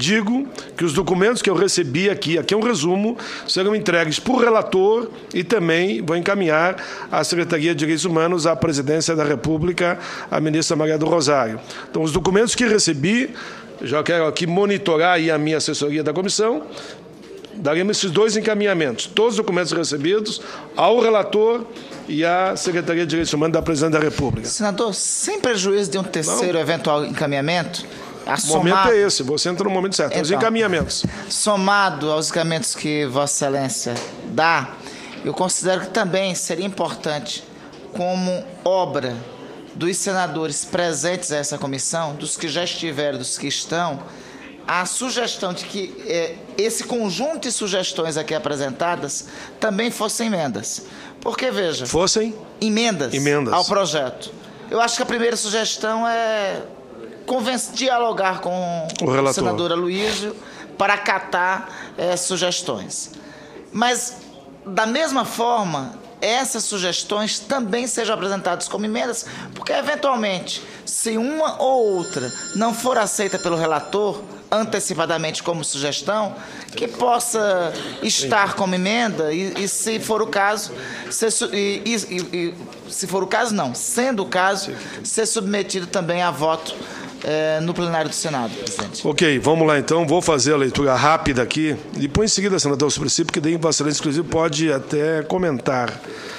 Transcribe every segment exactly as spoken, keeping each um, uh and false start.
digo que os documentos que eu recebi aqui, aqui é um resumo, serão entregues por relator e também vou encaminhar à Secretaria de Direitos Humanos, à Presidência da República, à ministra Maria do Rosário. Então, os documentos que recebi, já quero aqui monitorar aí a minha assessoria da comissão, daremos esses dois encaminhamentos, todos os documentos recebidos ao relator e à Secretaria de Direitos Humanos da Presidência da República. Senador, sem prejuízo de um terceiro Não. eventual encaminhamento, a o somado, momento é esse, você entra no momento certo. Então, os encaminhamentos. Somado aos encaminhamentos que Vossa Excelência dá, eu considero que também seria importante, como obra dos senadores presentes a essa comissão, dos que já estiveram, dos que estão, a sugestão de que eh, esse conjunto de sugestões aqui apresentadas também fossem emendas. Porque, veja... Fossem? Emendas, emendas ao projeto. Eu acho que a primeira sugestão é dialogar com o, o senador Aloysio para acatar eh, sugestões. Mas, da mesma forma, essas sugestões também sejam apresentadas como emendas, porque, eventualmente, se uma ou outra não for aceita pelo relator antecipadamente como sugestão, que possa estar como emenda e, e se for o caso, ser, e, e, e, se for o caso, não, sendo o caso, ser submetido também a voto é, no plenário do Senado, presidente. Ok, vamos lá então, vou fazer a leitura rápida aqui, e depois em seguida, senador, sobre si, porque daí Vossa Excelência, inclusive, pode até comentar.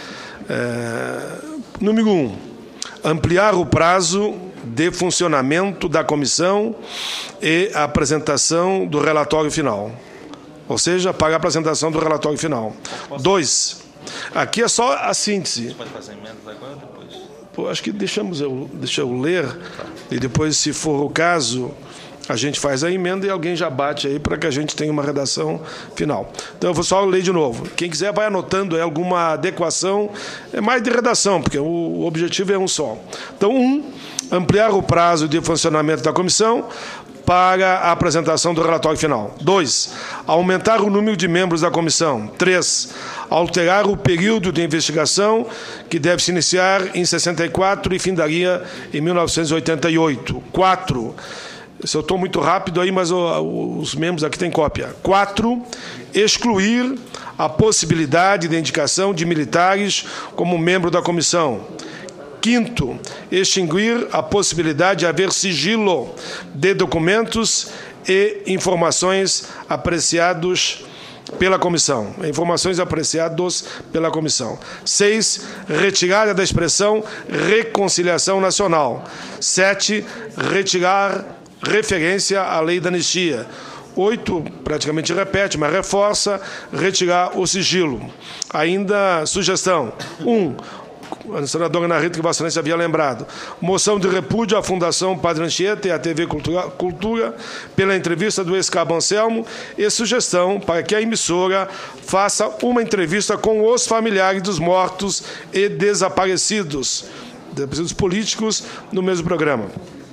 É, número um, ampliar o prazo de funcionamento da comissão e a apresentação do relatório final. Ou seja, para a apresentação do relatório final. Dois, aqui é só a síntese. Você pode fazer emendas agora ou depois? Pô, acho que deixamos eu, deixa eu ler, e depois, se for o caso, a gente faz a emenda e alguém já bate aí para que a gente tenha uma redação final. Então, eu vou só ler de novo. Quem quiser vai anotando aí alguma adequação, é mais de redação, porque o objetivo é um só. Então, um, ampliar o prazo de funcionamento da comissão para a apresentação do relatório final. Dois, aumentar o número de membros da comissão. Três, alterar o período de investigação, que deve se iniciar em sessenta e quatro e findaria em mil novecentos e oitenta e oito. Quatro, se eu estou muito rápido aí, mas os membros aqui têm cópia. Quatro, excluir a possibilidade de indicação de militares como membro da comissão. Quinto, extinguir a possibilidade de haver sigilo de documentos e informações apreciados pela comissão. Informações apreciadas pela comissão. Seis, retirada da expressão reconciliação nacional. Sete, retirar referência à lei da anistia. Oito, praticamente repete, mas reforça, retirar o sigilo. Ainda, sugestão. Um, a senadora Ana Rita, que Vossa Excelência havia lembrado. Moção de repúdio à Fundação Padre Anchieta e à T V Cultura, Cultura pela entrevista do ex-cabo Anselmo e sugestão para que a emissora faça uma entrevista com os familiares dos mortos e desaparecidos, desaparecidos políticos, no mesmo programa.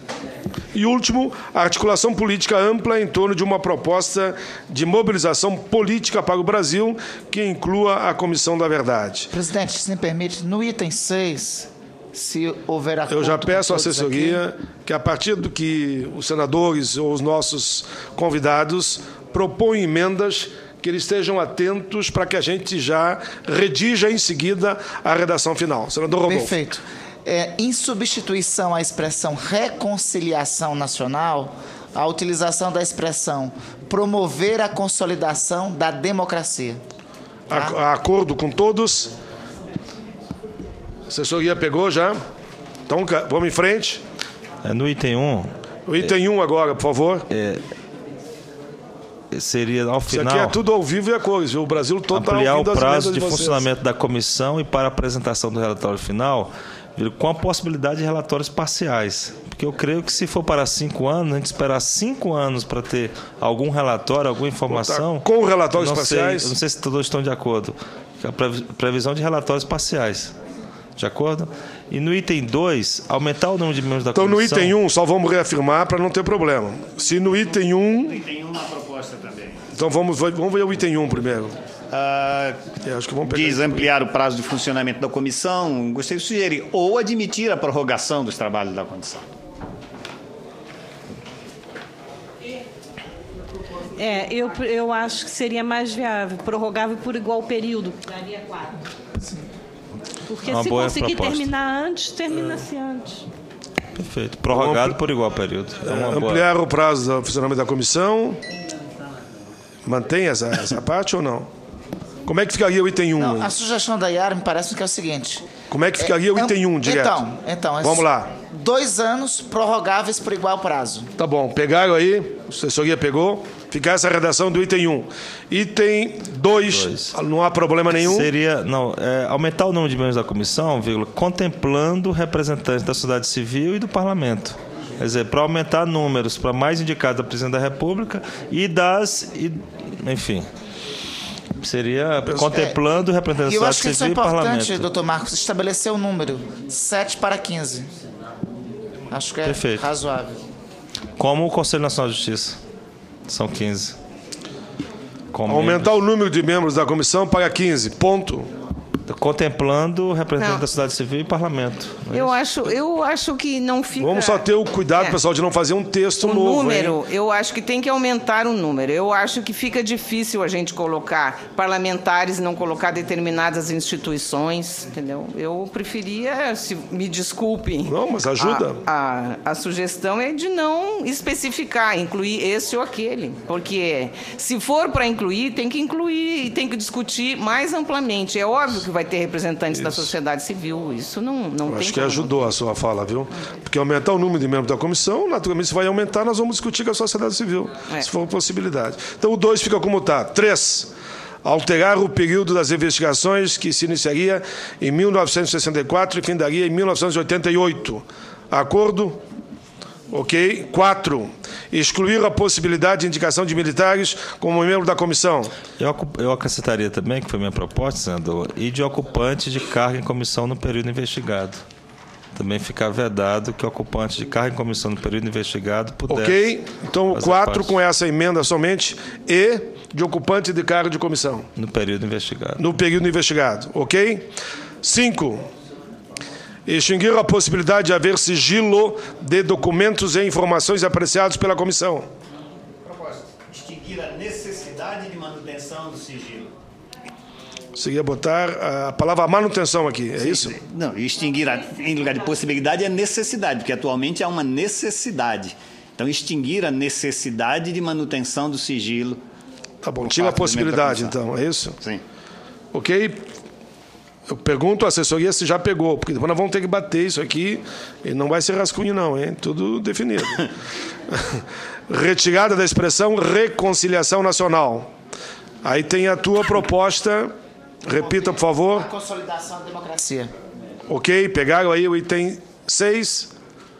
E último, a articulação política ampla em torno de uma proposta de mobilização política para o Brasil que inclua a Comissão da Verdade. Presidente, se me permite, no item seis, se houver acordo... Eu já peço à assessoria aqui, que, a partir do que os senadores ou os nossos convidados propõem emendas, que eles estejam atentos para que a gente já redija em seguida a redação final. Senador Rodolfo. Perfeito. É, em substituição à expressão reconciliação nacional, a utilização da expressão promover a consolidação da democracia. Tá? A, acordo com todos? A assessoria pegou já? Então, vamos em frente. É, no item um... O item é, um agora, por favor. É, seria, ao final... Isso aqui é tudo ao vivo e a cores, viu? O Brasil todo está ouvindo as emendas de vocês. Ampliar o prazo de funcionamento da comissão e para a apresentação do relatório final, com a possibilidade de relatórios parciais. Porque eu creio que, se for para cinco anos, a gente esperar cinco anos para ter algum relatório, alguma informação... Com relatórios não parciais? Sei, não sei se todos estão de acordo. A previsão de relatórios parciais. De acordo? E no item dois, aumentar o número de membros da então, comissão... Então, no item um, só vamos reafirmar para não ter problema. Se no item um... No item um, na proposta também. Então, vamos, vamos ver o item um primeiro. Uh, é, acho que vamos pegar diz ampliar o prazo de funcionamento da comissão. Gostaria de sugerir ou admitir a prorrogação dos trabalhos da comissão. É, eu, eu acho que seria mais viável, prorrogável por igual período. Daria quatro. Porque Uma se boa conseguir proposta. terminar antes, termina-se antes. Perfeito. Prorrogado por igual período. É uma boa. Ampliar o prazo do funcionamento da comissão. Mantém essa, essa parte ou não? Como é que ficaria o item um? Não, a sugestão da Yara me parece que é o seguinte. Como é que ficaria é, o item um, direto? Então, então Vamos lá. Dois anos prorrogáveis por igual prazo. Tá bom, pegaram aí, a assessoria pegou, fica essa redação do item um. Item dois, não há problema nenhum. Seria, não, é, aumentar o número de membros da comissão, vírgula, contemplando representantes da sociedade civil e do parlamento. Quer dizer, para aumentar números, para mais indicados da Presidente da República e das... E, enfim... Seria contemplando é, representantes da sociedade civil e parlamento. Eu acho que isso é importante, doutor Marcos, estabelecer o número sete para quinze. Acho que é Perfeito. Razoável. Como o Conselho Nacional de Justiça. São quinze. Como Aumentar membros. o número de membros da comissão para quinze, ponto. Contemplando representantes Não. da sociedade civil e parlamento. É Eu isso? acho, eu acho que não fica... Vamos só ter o cuidado, É. pessoal, de não fazer um texto O novo. número, hein? eu acho que tem que aumentar o número. Eu acho que fica difícil a gente colocar parlamentares e não colocar determinadas instituições, entendeu? Eu preferia, se me desculpem. Não, mas ajuda. A, a, a sugestão é de não especificar, incluir esse ou aquele. Porque se for para incluir, tem que incluir e tem que discutir mais amplamente. É óbvio que vai ter representantes da sociedade civil. Isso não, não Eu tem acho que como. ajudou a sua fala, viu? Porque aumentar o número de membros da comissão, naturalmente, se vai aumentar, nós vamos discutir com a sociedade civil, É. se for possibilidade. Então, o dois fica como está. Três, alterar o período das investigações que se iniciaria em mil novecentos e sessenta e quatro e findaria em mil novecentos e oitenta e oito. Acordo? Ok. Quatro, excluir a possibilidade de indicação de militares como membro da comissão. Eu, eu acrescentaria também, que foi minha proposta, senador, e de ocupante de cargo em comissão no período investigado. Também ficar vedado que ocupante de cargo em comissão no período investigado pudesse... Ok. Então, o fazer quatro, parte com essa emenda somente, e de ocupante de cargo de comissão. no período investigado. No período investigado, ok? Cinco, extinguir a possibilidade de haver sigilo de documentos e informações apreciados pela comissão. Proposta. Extinguir a necessidade de manutenção do sigilo. Seria botar a palavra manutenção aqui, é isso? Não, extinguir, a, em lugar de possibilidade, é necessidade, porque atualmente há uma necessidade. Então, extinguir a necessidade de manutenção do sigilo. Tá bom, por tira a parte do membro da possibilidade, comissão. então, é isso? Sim. Ok? Eu pergunto à assessoria se já pegou, porque depois nós vamos ter que bater isso aqui e não vai ser rascunho não, hein? Tudo definido. Retirada da expressão reconciliação nacional. Aí tem a tua proposta, repita, por favor. A consolidação da democracia. Ok, pegaram aí o item seis.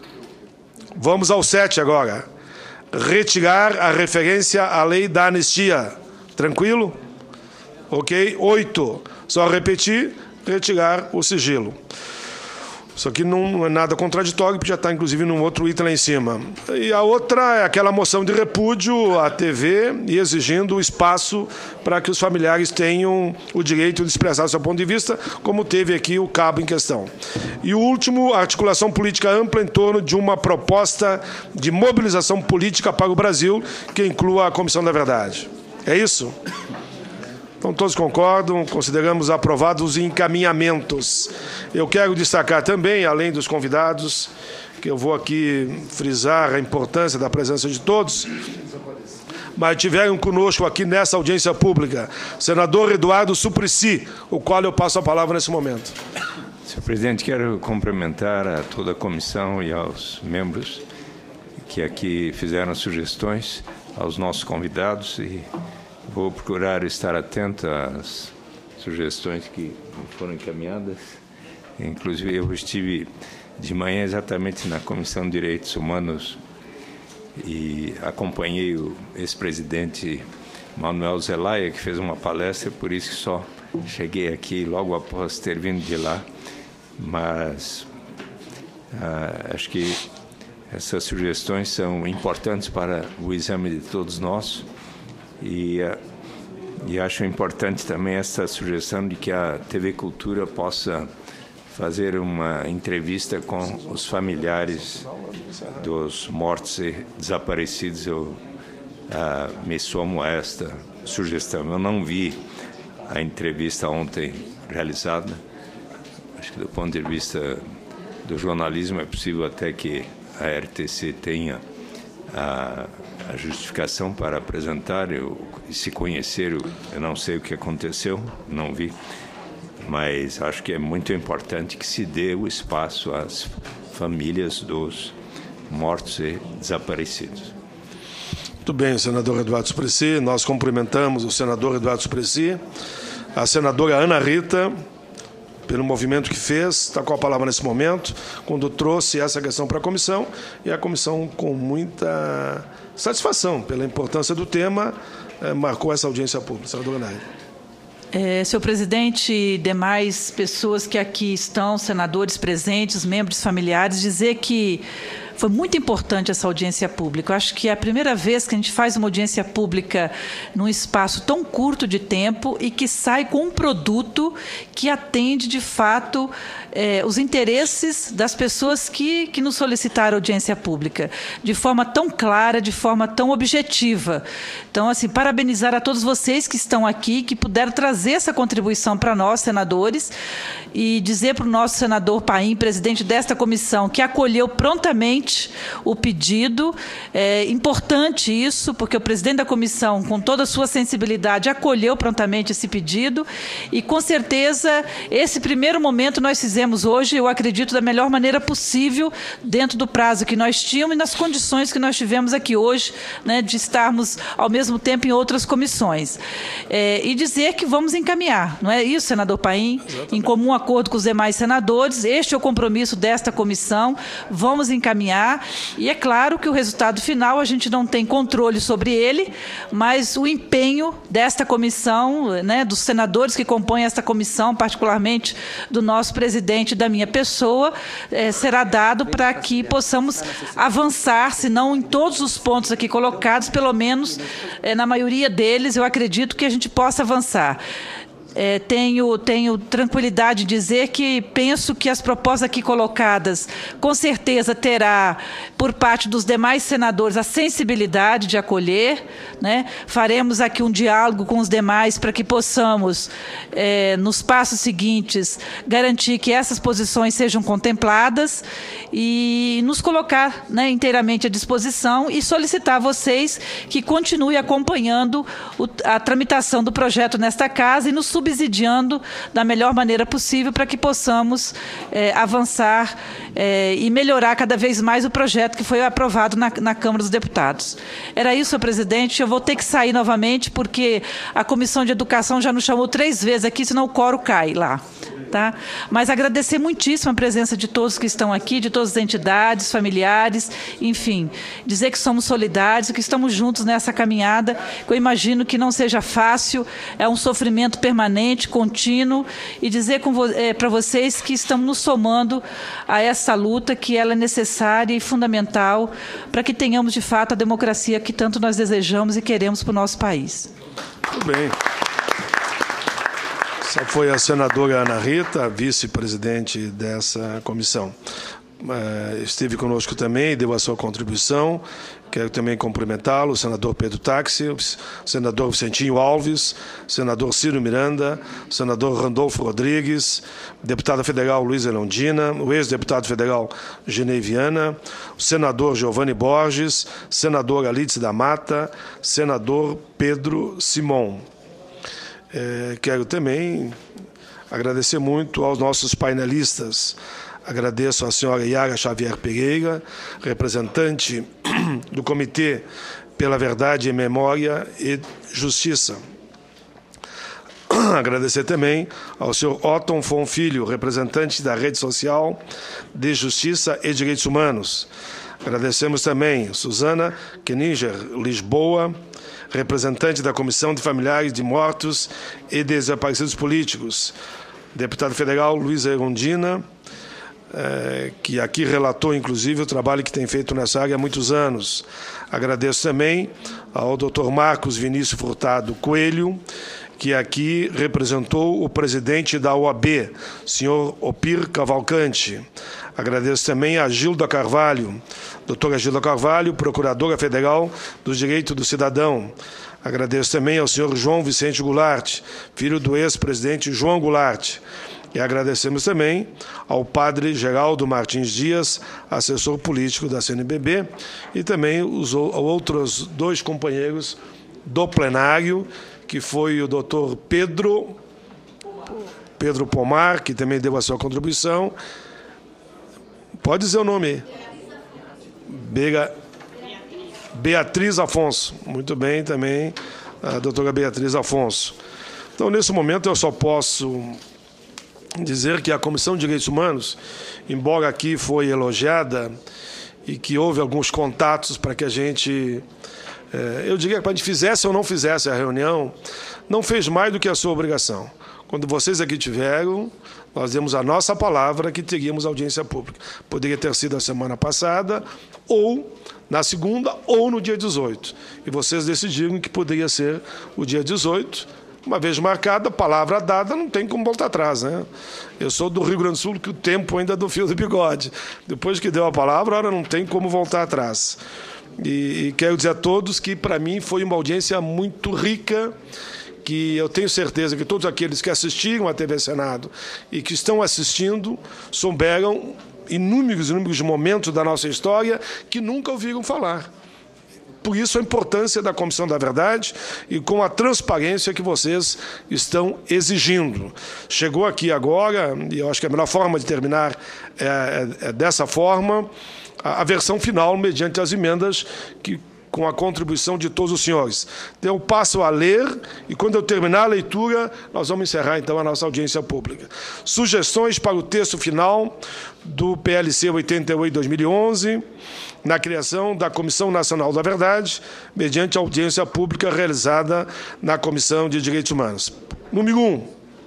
Vamos ao sete agora. Retirar a referência à lei da anistia. Tranquilo? Ok. Oito. Só repetir, retirar o sigilo. Isso aqui não é nada contraditório, porque já está, inclusive, num outro item lá em cima. E a outra é aquela moção de repúdio à T V e exigindo o espaço para que os familiares tenham o direito de expressar seu ponto de vista, como teve aqui o cabo em questão. E o último, a articulação política ampla em torno de uma proposta de mobilização política para o Brasil, que inclua a Comissão da Verdade. É isso? Então, todos concordam, consideramos aprovados os encaminhamentos. Eu quero destacar também, além dos convidados, que eu vou aqui frisar a importância da presença de todos, mas tiveram conosco aqui nessa audiência pública, senador Eduardo Suplicy, o qual eu passo a palavra nesse momento. Senhor Presidente, quero cumprimentar a toda a comissão e aos membros que aqui fizeram sugestões, aos nossos convidados, e vou procurar estar atento às sugestões que foram encaminhadas. Inclusive, eu estive de manhã exatamente na Comissão de Direitos Humanos e acompanhei o ex-presidente Manuel Zelaya, que fez uma palestra, por isso que só cheguei aqui logo após ter vindo de lá. Mas ah, acho que essas sugestões são importantes para o exame de todos nós. E, e acho importante também essa sugestão de que a T V Cultura possa fazer uma entrevista com os familiares dos mortos e desaparecidos. Eu ah, me somo a esta sugestão. Eu não vi a entrevista ontem realizada. Acho que do ponto de vista do jornalismo é possível até que a R T C tenha a, a justificação para apresentar. Eu, se conhecer, eu, eu não sei o que aconteceu, não vi, mas acho que é muito importante que se dê o espaço às famílias dos mortos e desaparecidos. Muito bem, senador Eduardo Suplicy. Nós cumprimentamos o senador Eduardo Suplicy, a senadora Ana Rita, pelo movimento que fez, está com a palavra nesse momento, quando trouxe essa questão para a comissão, e a comissão, com muita satisfação pela importância do tema, eh, marcou essa audiência pública. Senadora Ana Rita. É, senhor presidente e demais pessoas que aqui estão, senadores presentes, membros familiares, dizer que foi muito importante essa audiência pública. Eu acho que é a primeira vez que a gente faz uma audiência pública num espaço tão curto de tempo e que sai com um produto que atende, de fato, eh, os interesses das pessoas que, que nos solicitaram audiência pública, de forma tão clara, de forma tão objetiva. Então, assim, parabenizar a todos vocês que estão aqui, que puderam trazer essa contribuição para nós, senadores, e dizer para o nosso senador Paim, presidente desta comissão, que acolheu prontamente o pedido. É importante isso, porque o presidente da comissão, com toda a sua sensibilidade, acolheu prontamente esse pedido e, com certeza, esse primeiro momento nós fizemos hoje, eu acredito, da melhor maneira possível, dentro do prazo que nós tínhamos e nas condições que nós tivemos aqui hoje, né, de estarmos, ao mesmo tempo, em outras comissões. É, e dizer que vamos encaminhar, não é isso, senador Paim? Exatamente. Em comum acordo com os demais senadores, este é o compromisso desta comissão, vamos encaminhar. E é claro que o resultado final a gente não tem controle sobre ele, mas o empenho desta comissão, né, dos senadores que compõem esta comissão, particularmente do nosso presidente e da minha pessoa, eh, será dado para que possamos avançar, se não em todos os pontos aqui colocados, pelo menos eh, na maioria deles, eu acredito que a gente possa avançar. É, tenho, tenho tranquilidade de dizer que penso que as propostas aqui colocadas, com certeza terá, por parte dos demais senadores, a sensibilidade de acolher, né? Faremos aqui um diálogo com os demais para que possamos, é, nos passos seguintes, garantir que essas posições sejam contempladas e nos colocar, né, inteiramente à disposição e solicitar a vocês que continuem acompanhando o, a tramitação do projeto nesta casa e nos subsidiando da melhor maneira possível para que possamos é, avançar é, e melhorar cada vez mais o projeto que foi aprovado na, na Câmara dos Deputados. Era isso, senhor presidente. Eu vou ter que sair novamente porque a Comissão de Educação já nos chamou três vezes aqui, senão o coro cai lá. Tá? Mas agradecer muitíssimo a presença de todos que estão aqui, de todas as entidades, familiares, enfim, dizer que somos solidários, que estamos juntos nessa caminhada, que eu imagino que não seja fácil, é um sofrimento permanente, contínuo, e dizer é, para vocês que estamos nos somando a essa luta, que ela é necessária e fundamental para que tenhamos, de fato, a democracia que tanto nós desejamos e queremos para o nosso país. Muito bem. Essa foi a senadora Ana Rita, vice-presidente dessa comissão. Esteve conosco também, deu a sua contribuição. Quero também cumprimentá-lo, o senador Pedro Táxi, o senador Vicentinho Alves, o senador Ciro Miranda, o senador Randolfo Rodrigues, deputada federal Luísa Londina, o ex-deputado federal Ginei Viana, o senador Giovanni Borges, senador Alice da Mata, senador Pedro Simon. É, quero também agradecer muito aos nossos painelistas. Agradeço à senhora Yara Xavier Pereira, representante do Comitê pela Verdade, Memória e Justiça. Agradecer também ao senhor Otton Fon Filho, representante da Rede Social de Justiça e Direitos Humanos. Agradecemos também a Suzana Keninger Lisboa, representante da Comissão de Familiares de Mortos e Desaparecidos Políticos. Deputado federal Luísa Erundina, é, que aqui relatou, inclusive, o trabalho que tem feito nessa área há muitos anos. Agradeço também ao doutor Marcos Vinícius Furtado Coelho, que aqui representou o presidente da O A B, senhor Opir Cavalcante. Agradeço também a Gilda Carvalho, doutora Gilda Carvalho, procuradora federal dos direitos do cidadão. Agradeço também ao senhor João Vicente Goulart, filho do ex-presidente João Goulart. E agradecemos também ao padre Geraldo Martins Dias, assessor político da C N B B, e também os outros dois companheiros do plenário, que foi o doutor Pedro, Pedro Pomar, que também deu a sua contribuição. Pode dizer o nome aí. Bega, Beatriz Afonso. Muito bem também, a doutora Beatriz Afonso. Então, nesse momento, eu só posso dizer que a Comissão de Direitos Humanos, embora aqui foi elogiada e que houve alguns contatos para que a gente, eu diria que para a gente fizesse ou não fizesse a reunião, não fez mais do que a sua obrigação. Quando vocês aqui tiveram, nós demos a nossa palavra que teríamos audiência pública. Poderia ter sido a semana passada, ou na segunda, ou no dia dezoito. E vocês decidiram que poderia ser o dia dezoito. Uma vez marcada, palavra dada, não tem como voltar atrás, né? Eu sou do Rio Grande do Sul, que o tempo ainda é do fio do bigode. Depois que deu a palavra, ora, não tem como voltar atrás. E, e quero dizer a todos que, para mim, foi uma audiência muito rica, que eu tenho certeza que todos aqueles que assistiram à T V Senado e que estão assistindo souberam inúmeros, inúmeros momentos da nossa história que nunca ouviram falar. Por isso a importância da Comissão da Verdade e com a transparência que vocês estão exigindo. Chegou aqui agora, e eu acho que a melhor forma de terminar é, é, é dessa forma, a, a versão final, mediante as emendas que com a contribuição de todos os senhores. Então, eu passo a ler e, quando eu terminar a leitura, nós vamos encerrar, então, a nossa audiência pública. Sugestões para o texto final do P L C oitenta e oito de dois mil e onze, na criação da Comissão Nacional da Verdade, mediante a audiência pública realizada na Comissão de Direitos Humanos. Número um,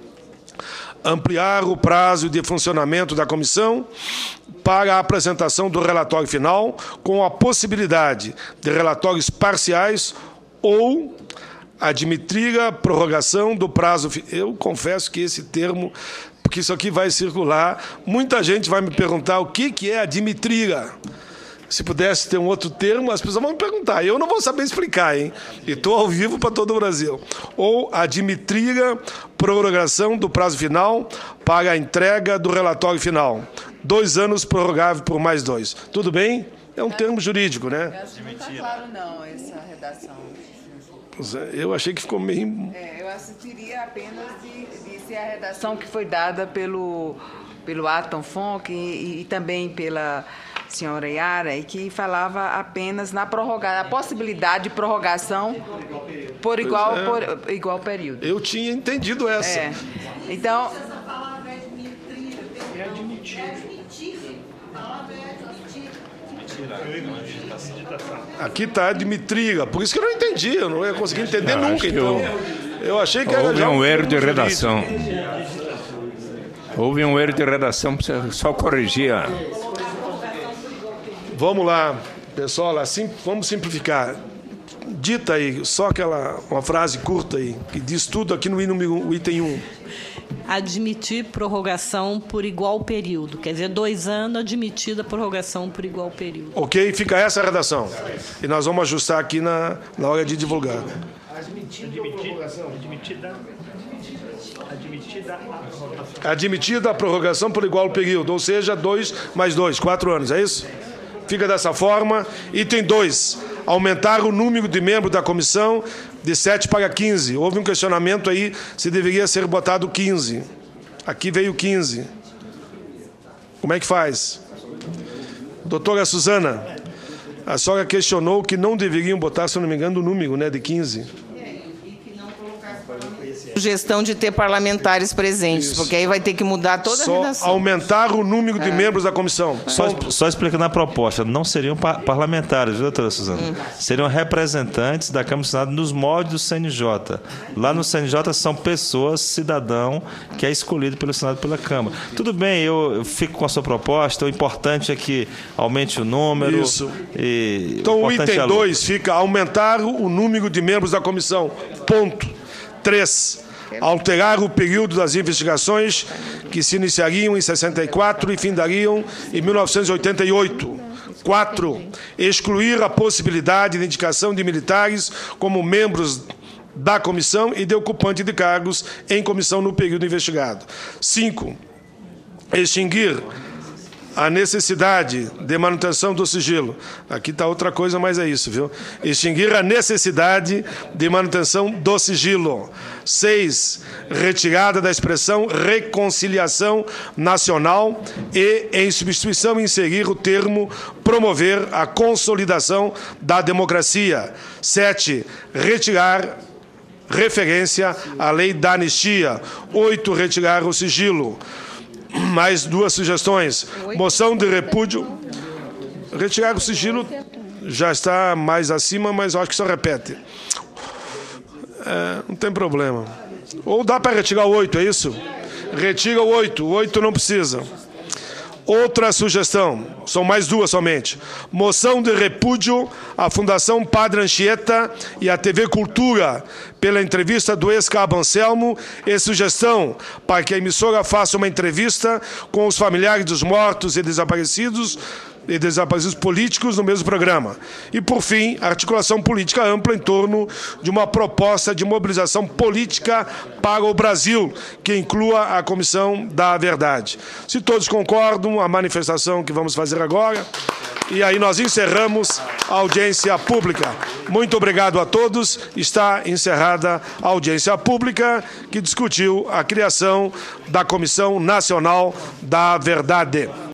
ampliar o prazo de funcionamento da comissão para a apresentação do relatório final, com a possibilidade de relatórios parciais ou admitir a prorrogação do prazo. Eu confesso que esse termo, porque isso aqui vai circular, muita gente vai me perguntar o que que é admitir. Se pudesse ter um outro termo, as pessoas vão me perguntar. Eu não vou saber explicar, hein? E estou ao vivo para todo o Brasil. Ou admitir a prorrogação do prazo final para a entrega do relatório final. Dois anos prorrogável por mais dois. Tudo bem? É um termo jurídico, né? Eu acho que não está claro, não, essa redação. Eu achei que ficou meio... É, eu assistiria apenas de, de ser a redação que foi dada pelo, pelo Atom Fonck e, e também pela senhora Yara, e que falava apenas na prorrogação, a possibilidade de prorrogação por igual, é. por igual período. Eu tinha entendido essa. É. Então... É admitir. Aqui está admitir, por isso que eu não entendi, eu não ia conseguir entender não, nunca. Então, eu, eu achei que era houve já um erro de redação. Houve um erro de redação, precisa só corrigir. A... Vamos lá, pessoal, assim, vamos simplificar. Dita aí, só aquela uma frase curta aí, que diz tudo aqui no item um. Admitir prorrogação por igual período. Quer dizer, dois anos, admitida prorrogação por igual período. Ok, fica essa a redação. E nós vamos ajustar aqui na, na hora de divulgar. Admitida a prorrogação. Admitida, admitida a prorrogação. Admitida a prorrogação por igual período, ou seja, dois mais dois, quatro anos, é isso? Fica dessa forma. Item dois. Aumentar o número de membros da comissão de sete para quinze. Houve um questionamento aí se deveria ser botado quinze. Aqui veio quinze. Como é que faz? Doutora Suzana, a senhora questionou que não deveriam botar, se não me engano, o número, né, de quinze. Sugestão de ter parlamentares presentes, Isso. porque aí vai ter que mudar toda só a redação. Aumentar o número de é. membros da comissão. Só, só explicando a proposta, não seriam pa parlamentares, viu, doutora Suzana? Hum. Seriam representantes da Câmara do Senado nos moldes do C N J. Lá no C N J são pessoas, cidadão, que é escolhido pelo Senado e pela Câmara. Tudo bem, eu, eu fico com a sua proposta, o importante é que aumente o número. Isso. E então o item dois fica aumentar o número de membros da comissão. Ponto. Três, alterar o período das investigações que se iniciariam em sessenta e quatro e findariam em mil novecentos e oitenta e oito. Quatro, excluir a possibilidade de indicação de militares como membros da comissão e de ocupante de cargos em comissão no período investigado. Cinco, extinguir a necessidade de manutenção do sigilo. Aqui está outra coisa, mas é isso, viu? Extinguir a necessidade de manutenção do sigilo. Seis, retirada da expressão reconciliação nacional e, em substituição, inserir o termo promover a consolidação da democracia. Sete, retirar referência à lei da anistia. Oito, retirar o sigilo. Mais duas sugestões. Moção de repúdio. Retirar o sigilo já está mais acima, mas eu acho que só repete. É, não tem problema. Ou dá para retirar o oito, é isso? Retira o oito. O oito não precisa. Outra sugestão, são mais duas somente. Moção de repúdio à Fundação Padre Anchieta e à T V Cultura pela entrevista do ex-cabo Anselmo e sugestão para que a emissora faça uma entrevista com os familiares dos mortos e desaparecidos e desaparecidos políticos no mesmo programa. E, por fim, articulação política ampla em torno de uma proposta de mobilização política para o Brasil, que inclua a Comissão da Verdade. Se todos concordam, a manifestação que vamos fazer agora, e aí nós encerramos a audiência pública. Muito obrigado a todos. Está encerrada a audiência pública que discutiu a criação da Comissão Nacional da Verdade.